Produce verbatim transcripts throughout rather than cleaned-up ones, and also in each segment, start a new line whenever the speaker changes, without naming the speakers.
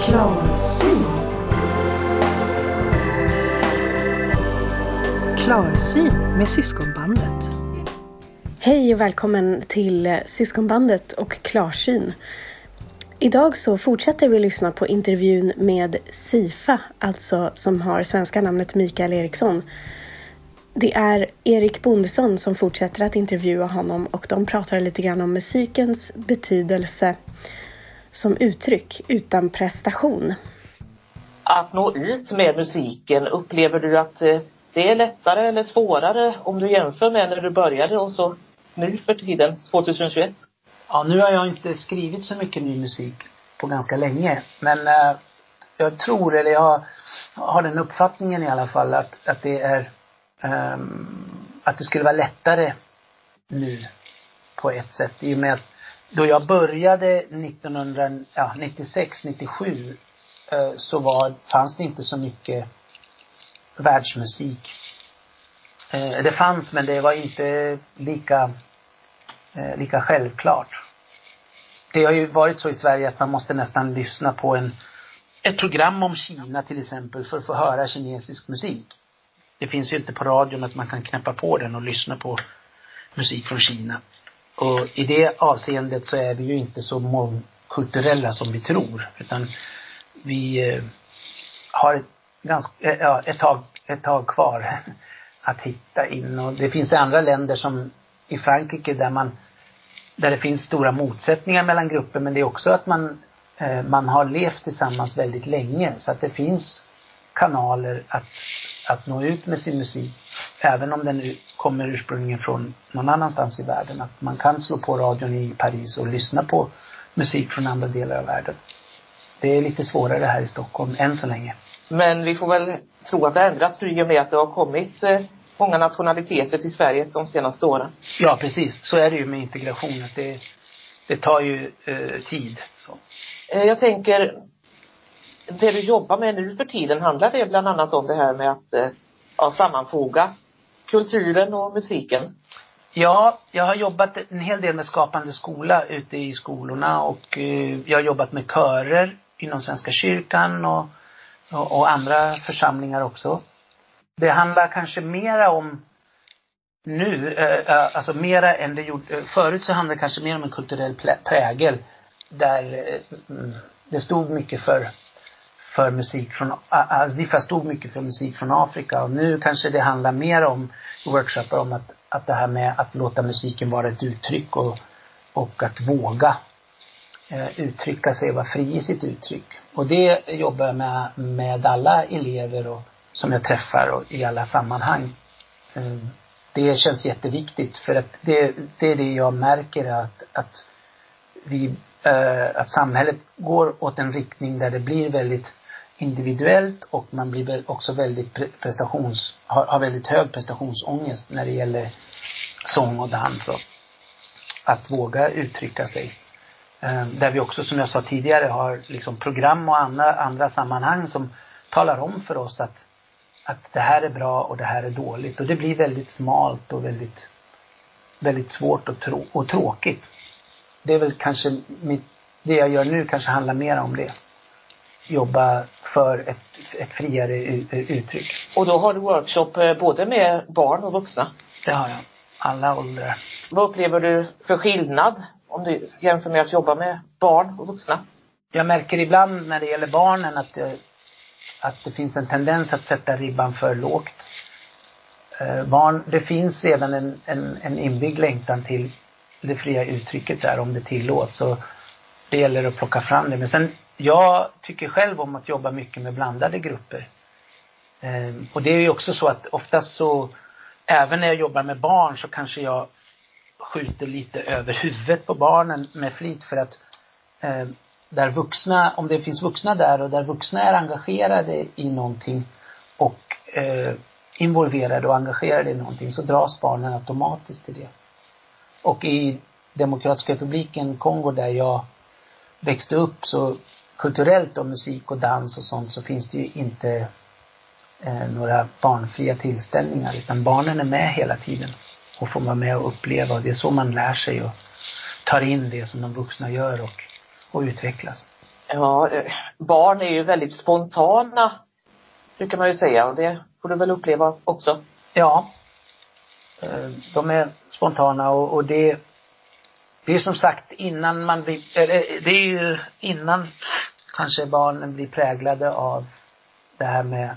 Klarsyn. Klarsyn med Syskonbandet.
Hej och välkommen till Syskonbandet och Klarsyn. Idag så fortsätter vi lyssna på intervjun med Sifa, alltså som har svenska namnet Mikael Eriksson. Det är Erik Bondesson som fortsätter att intervjua honom och de pratar lite grann om musikens betydelse som uttryck utan prestation.
Att nå ut med musiken, upplever du att det är lättare eller svårare om du jämför med när du började och så nu för tiden, tjugohundratjugoett?
Ja, nu har jag inte skrivit så mycket ny musik på ganska länge. Men eh, jag tror, eller jag har den uppfattningen i alla fall att, att det är eh, att det skulle vara lättare nu på ett sätt. I och med att då jag började nittonhundranittiosex nittiosju eh, så var, fanns det inte så mycket världsmusik. Eh, det fanns, men det var inte lika eh, lika självklart. Det har ju varit så i Sverige att man måste nästan lyssna på en ett program om Kina till exempel för att få höra kinesisk musik. Det finns ju inte på radion att man kan knäppa på den och lyssna på musik från Kina. Och i det avseendet så är vi ju inte så mångkulturella som vi tror, utan vi eh, har ett, ganska, ja, ett, tag, ett tag kvar att hitta in. Och det finns andra länder som i Frankrike där man där det finns stora motsättningar mellan grupper, men det är också att man eh, man har levt tillsammans väldigt länge, så att det finns kanaler att att nå ut med sin musik, även om den kommer ursprungligen från någon annanstans i världen. Att man kan slå på radion i Paris och lyssna på musik från andra delar av världen. Det är lite svårare här i Stockholm än så länge.
Men vi får väl tro att det ändras i och med att det har kommit eh, många nationaliteter till Sverige de senaste åren.
Ja, precis. Så är det ju med integration. Att det, det tar ju eh, tid. Så.
Eh, jag tänker, det du jobbar med nu för tiden, handlar det bland annat om det här med att eh, ja, sammanfoga kulturen och musiken?
Ja, jag har jobbat en hel del med Skapande skola ute i skolorna, och eh, jag har jobbat med körer inom Svenska kyrkan och, och, och andra församlingar också. Det handlar kanske mera om nu, eh, alltså mera än det gjorde förut, så handlar det kanske mer om en kulturell prägel där eh, det stod mycket för för musik från Sifa stod mycket för musik från Afrika, och nu kanske det handlar mer om workshoper om att att det här med att låta musiken vara ett uttryck och och att våga eh, uttrycka sig och vara fri i sitt uttryck. Och det jobbar jag med med alla elever och som jag träffar och i alla sammanhang. Eh, det känns jätteviktigt, för att det det är det jag märker, att att vi eh, att samhället går åt en riktning där det blir väldigt individuellt, och man blir också väldigt prestations har, har väldigt hög prestationsångest när det gäller sång och dans och att våga uttrycka sig. Eh, där vi också, som jag sa tidigare, har liksom program och andra, andra sammanhang som talar om för oss att att det här är bra och det här är dåligt, och det blir väldigt smalt och väldigt väldigt svårt och, trå- och tråkigt. Det är väl kanske mitt, det jag gör nu kanske handlar mer om det. Jobba för ett, ett friare uttryck.
Och då har du workshop både med barn och vuxna?
Det har jag. Alla åldrar.
Vad upplever du för skillnad om du jämför med att jobba med barn och vuxna?
Jag märker ibland när det gäller barnen att, att det finns en tendens att sätta ribban för lågt. Barn, det finns redan en, en, en inbyggd längtan till det fria uttrycket där, om det tillåts. Så det gäller att plocka fram det. Men sen, jag tycker själv om att jobba mycket med blandade grupper. Eh, och det är ju också så att oftast så, även när jag jobbar med barn, så kanske jag skjuter lite över huvudet på barnen med flit, för att eh, där vuxna, om det finns vuxna där och där vuxna är engagerade i någonting och eh, involverade och engagerade i någonting, så dras barnen automatiskt till det. Och i Demokratiska republiken Kongo, där jag växte upp, så kulturellt och musik och dans och sånt, så finns det ju inte eh, några barnfria tillställningar, utan barnen är med hela tiden och får vara med och uppleva, och det är så man lär sig och tar in det som de vuxna gör och, och utvecklas.
Ja, barn är ju väldigt spontana, brukar man ju säga, och det får du väl uppleva också.
Ja, de är spontana och, och det, det är som sagt innan man blir, eller det är ju innan kanske barnen blir präglade av det här med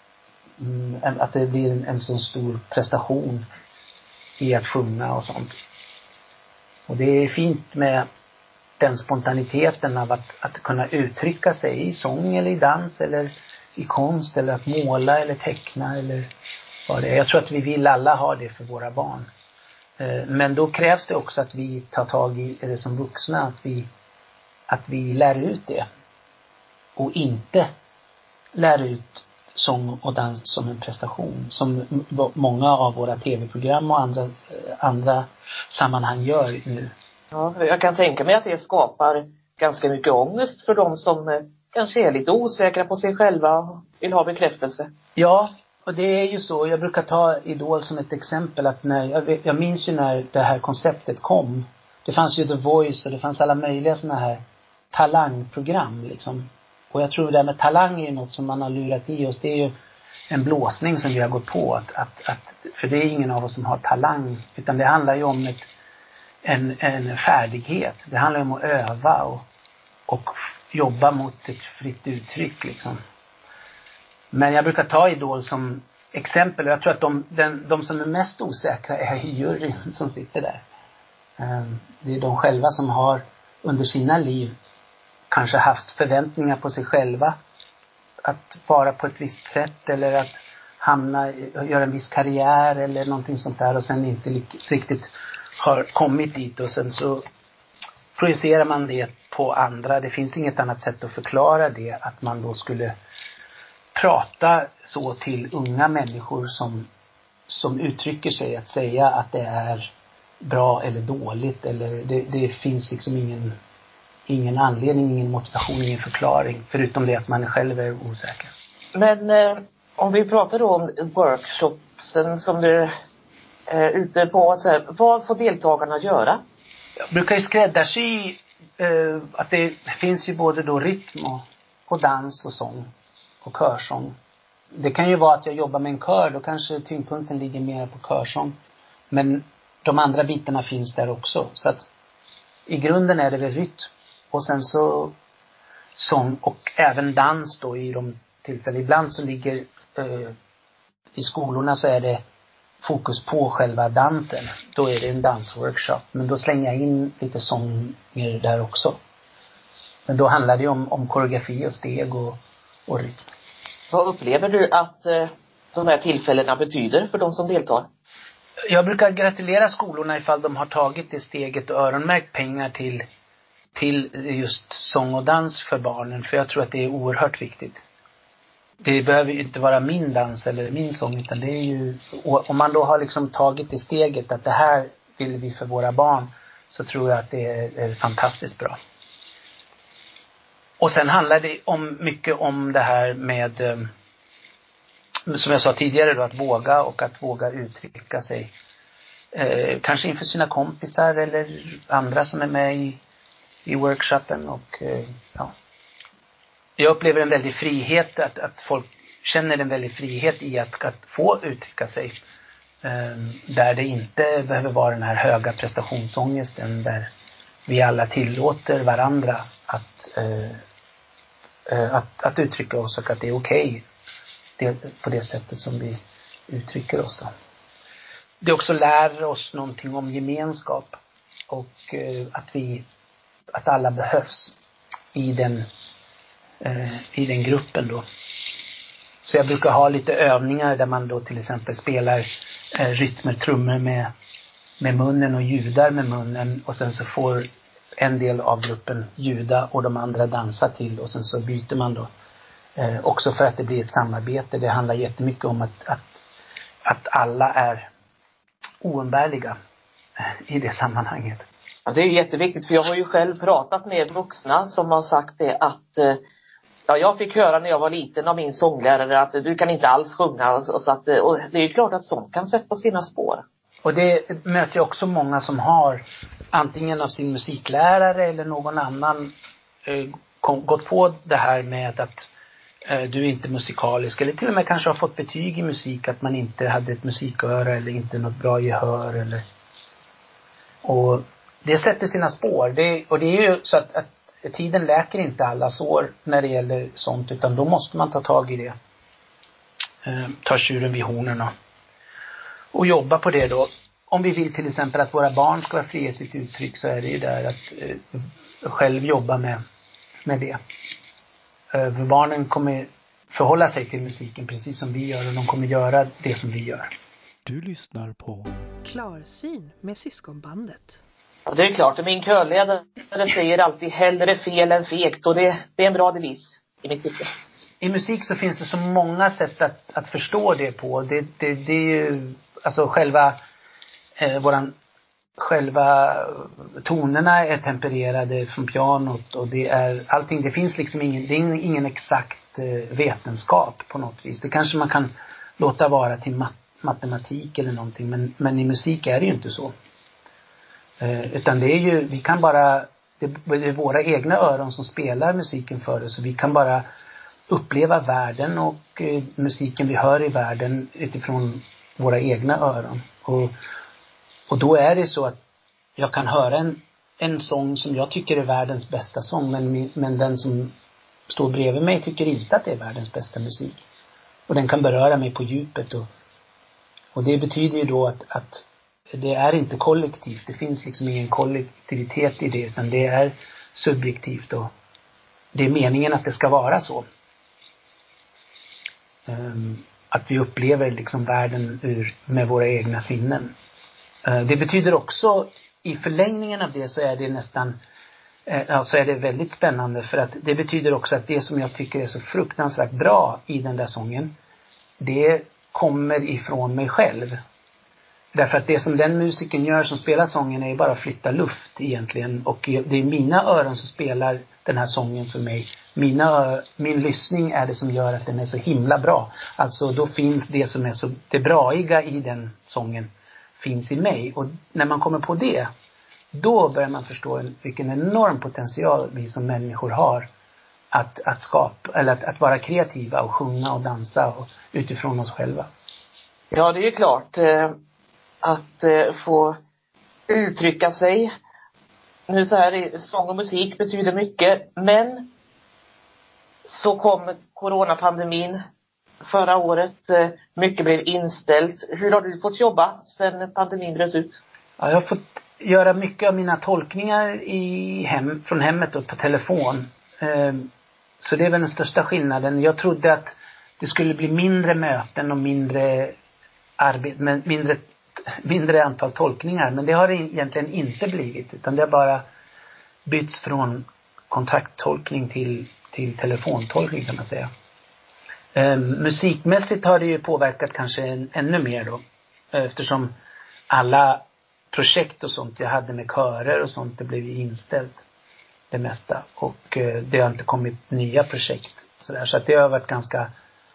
mm, att det blir en, en så stor prestation i att sjunga och sånt. Och det är fint med den spontaniteten av att, att kunna uttrycka sig i sång eller i dans eller i konst eller att måla eller teckna eller vad det är. Jag tror att vi vill alla ha det för våra barn. Men då krävs det också att vi tar tag i det som vuxna, att vi, att vi lär ut det. Och inte lär ut sång och dans som en prestation. Som många av våra tv-program och andra, andra sammanhang gör nu.
Ja, jag kan tänka mig att det skapar ganska mycket ångest för de som kanske är lite osäkra på sig själva och vill ha bekräftelse.
Ja, och det är ju så. Jag brukar ta Idol som ett exempel. Att när, jag, jag minns ju när det här konceptet kom. Det fanns ju The Voice och det fanns alla möjliga såna här talangprogram liksom. Och jag tror det där med talang är ju något som man har lurat i oss. Det är ju en blåsning som vi har gått på. Att, att, att, för det är ingen av oss som har talang. Utan det handlar ju om ett, en, en färdighet. Det handlar om att öva och, och jobba mot ett fritt uttryck liksom. Men jag brukar ta Idol som exempel. Jag tror att de, den, de som är mest osäkra är juryn som sitter där. Det är de själva som har under sina liv kanske haft förväntningar på sig själva. Att vara på ett visst sätt eller att hamna, göra en viss karriär eller någonting sånt där. Och sen inte riktigt har kommit dit och sen så projicerar man det på andra. Det finns inget annat sätt att förklara det. Att man då skulle prata så till unga människor som, som uttrycker sig, att säga att det är bra eller dåligt eller det, det finns liksom ingen, ingen anledning, ingen motivation, ingen förklaring förutom det att man själv är osäker.
Men eh, om vi pratar då om workshopsen som du är ute på, så här, vad får deltagarna göra?
Jag brukar ju skräddarsy eh, att det finns ju både då rytm och, och dans och sång och körsång. Det kan ju vara att jag jobbar med en kör, då kanske tyngdpunkten ligger mer på körsång. Men de andra bitarna finns där också. Så att i grunden är det väl rytm. Och sen så sång och även dans då i de tillfällen. Ibland så ligger eh, i skolorna så är det fokus på själva dansen. Då är det en dansworkshop. Men då slänger jag in lite sånger där också. Men då handlar det om, om koreografi och steg och, och rytm.
Vad upplever du att eh, de här tillfällena betyder för de som deltar?
Jag brukar gratulera skolorna ifall de har tagit det steget och öronmärkt pengar till, till just sång och dans för barnen. För jag tror att det är oerhört viktigt. Det behöver ju inte vara min dans eller min sång, utan det är ju, om man då har liksom tagit det steget att det här vill vi för våra barn, så tror jag att det är, är fantastiskt bra. Och sen handlar det om mycket om det här med, som jag sa tidigare då, att våga och att våga uttrycka sig. Eh, kanske inför sina kompisar eller andra som är med i, i workshopen. Och eh, ja. Jag upplever en väldig frihet, att, att folk känner en väldig frihet i att, att få uttrycka sig. Eh, där det inte behöver vara den här höga prestationsångesten, där vi alla tillåter varandra att eh, Att, att uttrycka oss och att det är okej det, på det sättet som vi uttrycker oss då. Det också lär oss någonting om gemenskap och eh, att vi att alla behövs i den eh, i den gruppen då. Så jag brukar ha lite övningar där man då till exempel spelar eh, rytmer, trummor med med munnen och ljudar med munnen, och sen så får en del av gruppen ljuda och de andra dansa till, och sen så byter man då. Eh, också för att det blir ett samarbete. Det handlar jättemycket om att, att, att alla är oumbärliga i det sammanhanget.
Ja, det är jätteviktigt, för jag har ju själv pratat med vuxna som har sagt det att eh, ja, jag fick höra när jag var liten av min sånglärare att du kan inte alls sjunga, och, så att, och det är ju klart att sånt kan sätta sina spår.
Och det möter jag också många som har antingen av sin musiklärare eller någon annan eh, kom, gått på det här med att eh, du är inte musikalisk, eller till och med kanske har fått betyg i musik att man inte hade ett musiköra eller inte något bra gehör eller, och det sätter sina spår. Det, och det är ju så att, att tiden läker inte alla sår när det gäller sånt, utan då måste man ta tag i det. Eh, ta tjuren vid hornen och jobba på det då. Om vi vill till exempel att våra barn ska vara fria i sitt uttryck, så är det ju där att eh, själv jobba med, med det. Eh, för barnen kommer förhålla sig till musiken precis som vi gör, och de kommer göra det som vi gör.
Du lyssnar på
Klarsyn med Syskonbandet.
Ja, det är klart. Min körledare säger alltid hellre fel än fegt, och det, det är en bra devis i mitt tycke.
I musik så finns det så många sätt att, att förstå det på. Det, det, det är ju alltså själva eh, våran själva tonerna är tempererade från pianot, och det är allting, det finns liksom ingen, det är ingen, ingen exakt eh, vetenskap på något vis. Det kanske man kan låta vara till mat, matematik eller någonting, men, men i musik är det ju inte så. Eh, utan det är ju, vi kan bara, det, det är våra egna öron som spelar musiken för oss, så vi kan bara uppleva världen och eh, musiken vi hör i världen utifrån våra egna öron. Och, och då är det så att jag kan höra en, en sång som jag tycker är världens bästa sång, men, men den som står bredvid mig tycker inte att det är världens bästa musik. Och den kan beröra mig på djupet. Och, och det betyder ju då att, att det är inte kollektivt. Det finns liksom ingen kollektivitet i det, utan det är subjektivt, och det är meningen att det ska vara så. Um, att vi upplever liksom världen ur, med våra egna sinnen. Uh, det betyder också, i förlängningen av det så är det nästan, uh, alltså är det väldigt spännande, för att det betyder också att det som jag tycker är så fruktansvärt bra i den där sången, det kommer ifrån mig själv. Därför att det som den musiken gör som spelar sången är ju bara att flytta luft egentligen. Och det är mina öron som spelar den här sången för mig. Mina, min lyssning är det som gör att den är så himla bra. Alltså då finns det som är så, det braiga i den sången finns i mig. Och när man kommer på det, då börjar man förstå vilken enorm potential vi som människor har. Att, att skapa, eller att, att vara kreativa och sjunga och dansa och, utifrån oss själva.
Ja, det är ju klart. Eh... att eh, få uttrycka sig. Nu så här, sång och musik betyder mycket, men så kom coronapandemin förra året. Eh, mycket blev inställt. Hur har du fått jobba sedan pandemin bröt ut?
Ja, jag har fått göra mycket av mina tolkningar i hem, från hemmet och på telefon. Eh, så det är väl den största skillnaden. Jag trodde att det skulle bli mindre möten och mindre arbete, men mindre mindre antal tolkningar, men det har det egentligen inte blivit, utan det har bara bytts från kontakttolkning till, till telefontolkning, kan man säga. Eh, musikmässigt har det ju påverkat kanske en, ännu mer då, eftersom alla projekt och sånt jag hade med körer och sånt, det blev ju inställt det mesta, och eh, det har inte kommit nya projekt så där, så att det har varit ganska,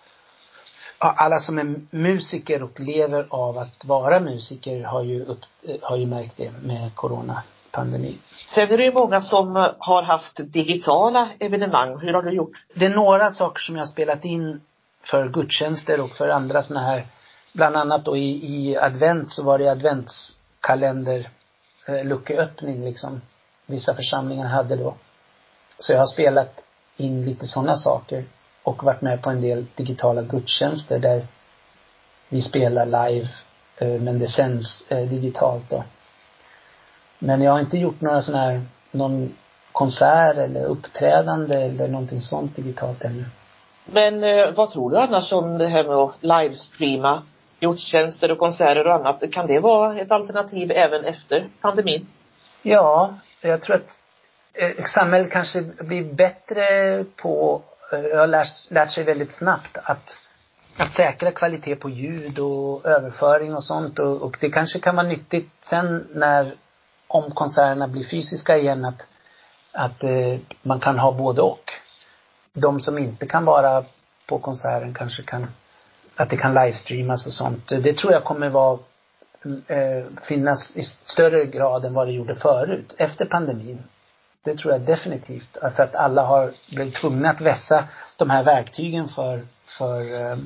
alla som är musiker och lever av att vara musiker har ju, upp, har ju märkt det med coronapandemin.
Sen är det ju många som har haft digitala evenemang. Hur har du gjort?
Det är några saker som jag har spelat in för gudstjänster och för andra såna här. Bland annat då i, i advent så var det adventskalender, eh, lucköppning liksom. Vissa församlingar hade då. Så jag har spelat in lite sådana saker. Och varit med på en del digitala gudstjänster där vi spelar live, eh, men det sänds eh, digitalt då. Men jag har inte gjort några sådana här, någon konsert eller uppträdande eller någonting sånt digitalt ännu.
Men eh, vad tror du annars om det här med att livestreama gudstjänster och konserter och annat? Kan det vara ett alternativ även efter pandemin?
Ja, jag tror att eh, samhället kanske blir bättre på, jag har lärt, lärt sig väldigt snabbt att, att säkra kvalitet på ljud och överföring och sånt. Och, och det kanske kan vara nyttigt sen när, om konserterna blir fysiska igen, att, att eh, man kan ha både och. De som inte kan vara på konserten kanske kan, att det kan livestreamas och sånt. Det tror jag kommer vara, eh, finnas i större grad än vad det gjorde förut, efter pandemin. Det tror jag definitivt. För att alla har blivit tvungna att vässa de här verktygen för, för eh,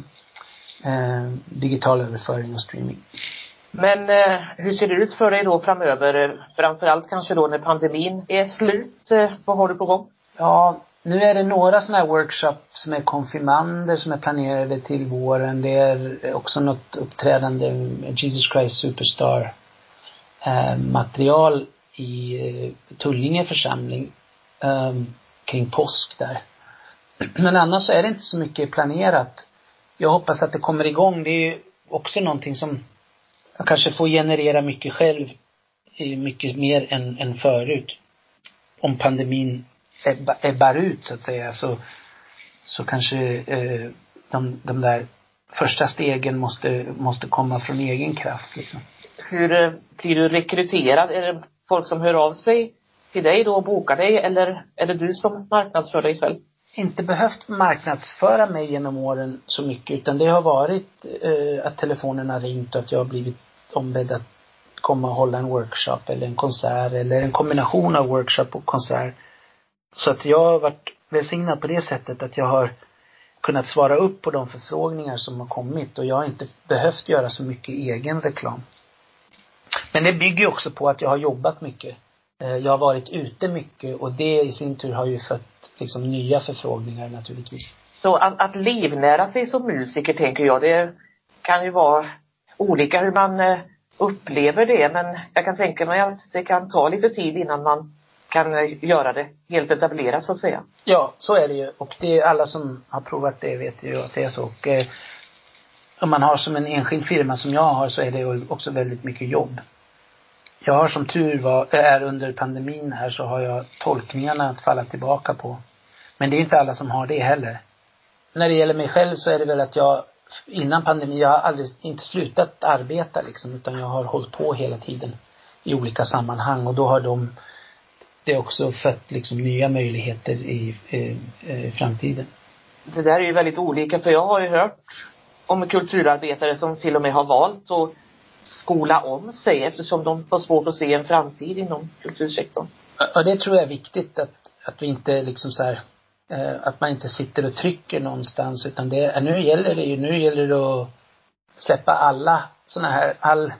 eh, digital överföring och streaming.
Men eh, hur ser det ut för dig då framöver? Framförallt kanske då när pandemin är slut. Eh, vad har du på gång?
Ja, nu är det några sådana här workshops med konfirmander som är planerade till våren. Det är också något uppträdande med Jesus Christ Superstar eh, material i eh, Tullinge församling eh, kring påsk där. Men annars så är det inte så mycket planerat. Jag hoppas att det kommer igång. Det är också någonting som jag kanske får generera mycket själv, mycket mer än, än förut. Om pandemin ebbar ut så att säga, så, så kanske eh, de, de där första stegen måste, måste komma från egen kraft liksom.
Hur eh, blir du rekryterad? Är det folk som hör av sig till dig då och bokar dig, eller är det du som marknadsför dig själv?
Inte behövt marknadsföra mig genom åren så mycket, utan det har varit eh, att telefonen har ringt och att jag har blivit ombedd att komma och hålla en workshop eller en konsert eller en kombination av workshop och konsert. Så att jag har varit välsignad på det sättet att jag har kunnat svara upp på de förfrågningar som har kommit, och jag har inte behövt göra så mycket egen reklam. Men det bygger också på att jag har jobbat mycket. Jag har varit ute mycket, och det i sin tur har ju fött liksom nya förfrågningar naturligtvis.
Så att, att livnära sig som musiker, tänker jag, det kan ju vara olika hur man upplever det. Men jag kan tänka mig att det kan ta lite tid innan man kan göra det helt etablerat så att säga.
Ja, så är det ju. Och det är alla som har provat det vet ju att det är så. Och eh, om man har som en enskild firma som jag har, så är det också väldigt mycket jobb. Jag har som tur var, är under pandemin här, så har jag tolkningarna att falla tillbaka på. Men det är inte alla som har det heller. När det gäller mig själv så är det väl att jag innan pandemin, jag har aldrig inte slutat arbeta liksom, utan jag har hållit på hela tiden i olika sammanhang, och då har de det också fött liksom nya möjligheter i, i, i framtiden.
Det där är ju väldigt olika, för jag har ju hört om kulturarbetare som till och med har valt att skola om sig eftersom de har svårt att se en framtid inom kultursektorn.
Och det tror jag är viktigt, att, att vi inte liksom så här, att man inte sitter och trycker någonstans, utan det, nu gäller det ju, nu gäller det att släppa alla såna här, all,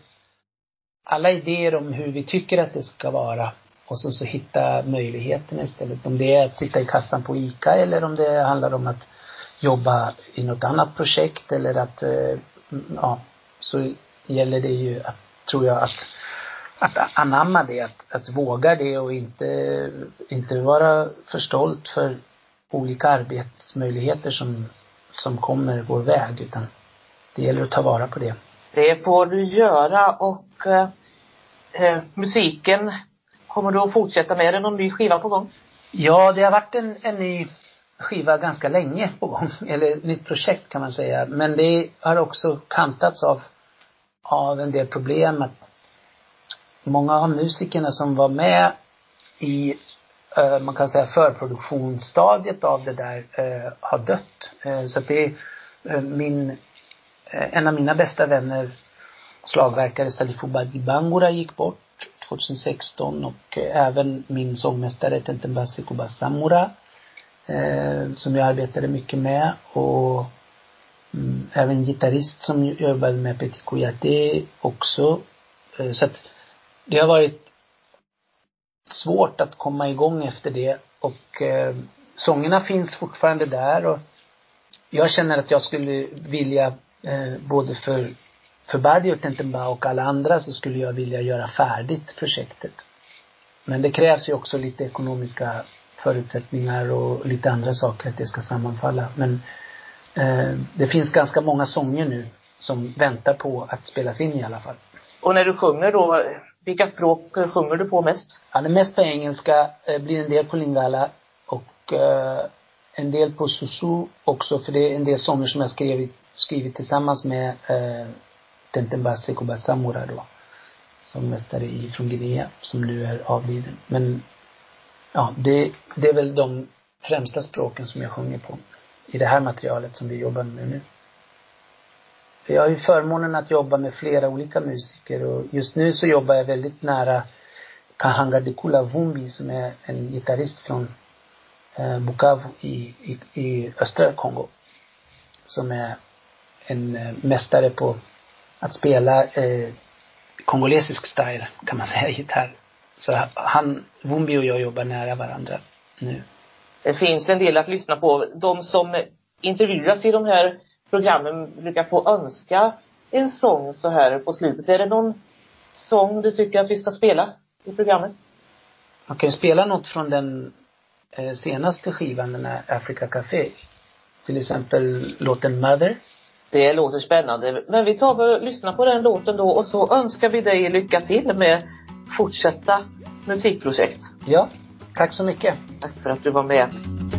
alla idéer om hur vi tycker att det ska vara, och så, så hitta möjligheterna istället. Om det är att sitta i kassan på ICA, eller om det handlar om att jobba i något annat projekt, eller att, ja, så gäller det ju att, tror jag, att att anamma det, att, att våga det, och inte, inte vara för stolt för olika arbetsmöjligheter som, som kommer vår väg, utan det gäller att ta vara på det.
Det får du göra. Och eh, musiken, kommer du att fortsätta med den, någon ny skiva på gång?
Ja, det har varit en, en ny skiva ganska länge på gång, eller ett nytt projekt kan man säga, men det har också kantats av, av en del problem. Att många av musikerna som var med i eh, man kan säga förproduktionsstadiet av det där eh, har dött. Eh, så att det är eh, min eh, en av mina bästa vänner, slagverkare Salifou Badibangura, gick bort tjugohundrasexton, och eh, även min sångmästare Tenten Sekou Samura eh, som jag arbetade mycket med, och mm, även gitarrist som jobbade med Petit Kouyaté också. Eh, så att det har varit svårt att komma igång efter det, och eh, sångerna finns fortfarande där, och jag känner att jag skulle vilja eh, både för för Badi och Tentemba och alla andra, så skulle jag vilja göra färdigt projektet. Men det krävs ju också lite ekonomiska förutsättningar och lite andra saker att det ska sammanfalla. Men eh, det finns ganska många sånger nu som väntar på att spelas in i alla fall.
Och när du sjunger då, vilka språk sjunger du på mest?
Ja, det mest på engelska, eh, blir en del på lingala och eh, en del på susu också, för det är en del sånger som jag skrivit, skrivit tillsammans med eh, Tenten Sekou Samura då, som mästare i från Guinea, som nu är avliden. Men ja, det, det är väl de främsta språken som jag sjunger på i det här materialet som vi jobbar med nu. Jag har ju förmånen att jobba med flera olika musiker, och just nu så jobbar jag väldigt nära Kahangadikula Vumbi som är en gitarrist från eh, Bukavu i, i, i östra Kongo. Som är en eh, mästare på att spela eh, kongolesisk style kan man säga, gitarr. Så han, Vumbi och jag jobbar nära varandra nu.
Det finns en del att lyssna på. De som intervjuas i de här programmen brukar få önska en sång så här på slutet. Är det någon sång du tycker att vi ska spela i programmet?
Man kan ju spela något från den eh, senaste skivan, den här Africa Café. Till exempel låten Mother.
Det låter spännande. Men vi tar och lyssnar på den låten då. Och så önskar vi dig lycka till med fortsätta musikprojekt.
Ja, tack så mycket.
Tack för att du var med.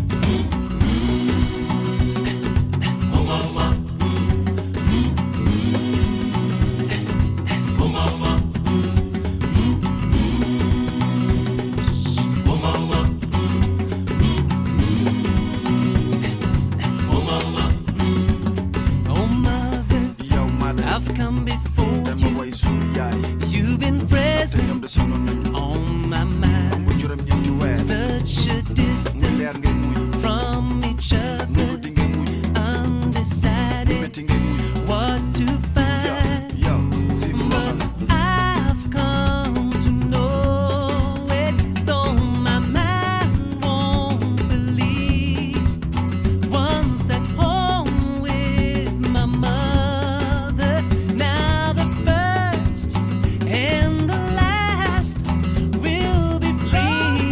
On my mind, such a distance from each other, undecided what to find. But I've come to know it, though my mind won't believe. Once at home with my mother, now the first and the last will be free.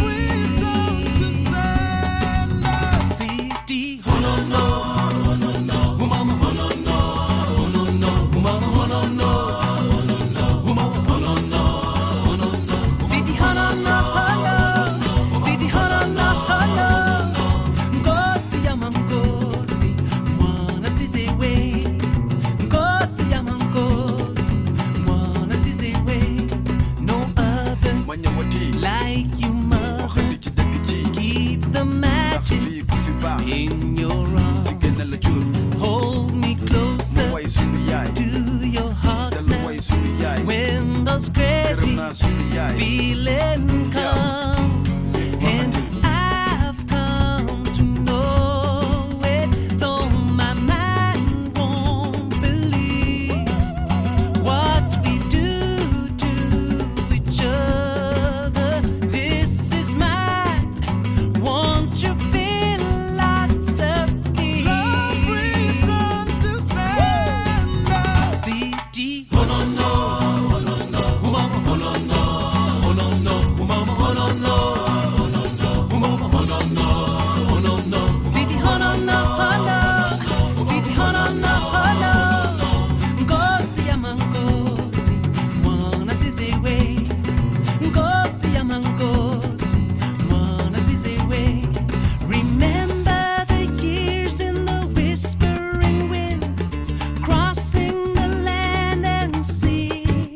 C D, oh no no, oh no no, oh mama, oh no no, oh no no, oh mama, oh no no, oh no no, oh mama, oh no no, oh no no. C D, oh no no, oh no, C D, oh no no, oh no. Ngozi ya mangozi, mwana sizewe. Ngozi ya mangozi, mwana sizewe. No other like you, mother. Keep the magic in your arms. Hold me closer to your heart now. When those crazy feeling comes, and I've come to know it, though my mind won't believe what we do to each other. This is mine. Won't you feel lots of peace? Love return to sender. C D, oh no no, oh no no, oh mama, oh no no, oh no no, oh mama, oh no no, oh no no, oh mama, oh no no, oh no no. C D, oh no no, oh no, C D, oh no no, oh no. Ngozi ya mangozi, mwana sizewe. Ngozi ya mangozi, mwana sizewe. Remember the years in the whispering wind, crossing the land and sea.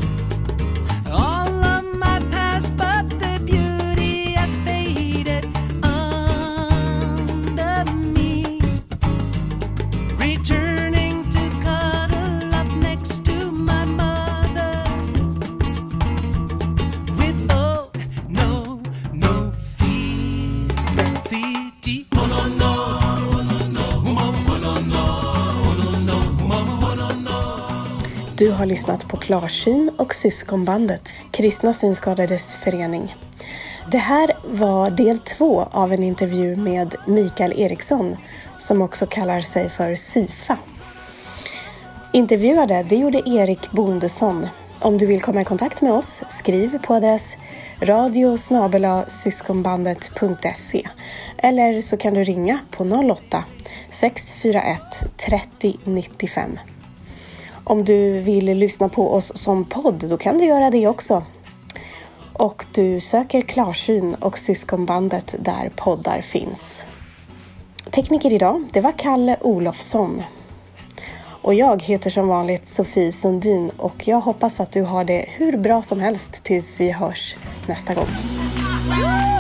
All of my past, but the beauty has faded under me. Returning to cuddle up next to my mother, with oh no, no fear. C D, oh no no, oh no no, oh mama, oh no no, oh no no, oh mama, oh no no.
Du har lyssnat på Klarsyn och Syskonbandet, Kristna Synskadades förening. Det här var del två av en intervju med Mikael Eriksson, som också kallar sig för SIFA. Intervjuade, det gjorde Erik Bondesson. Om du vill komma i kontakt med oss, skriv på adress radio snabel-a syskonbandet punkt se. Eller så kan du ringa på noll åtta sex fyra ett trettio nittiofem. Om du vill lyssna på oss som podd, då kan du göra det också. Och du söker Klarsyn och Syskonbandet där poddar finns. Tekniker idag, det var Kalle Olofsson. Och jag heter som vanligt Sofie Sundin, och jag hoppas att du har det hur bra som helst tills vi hörs nästa gång.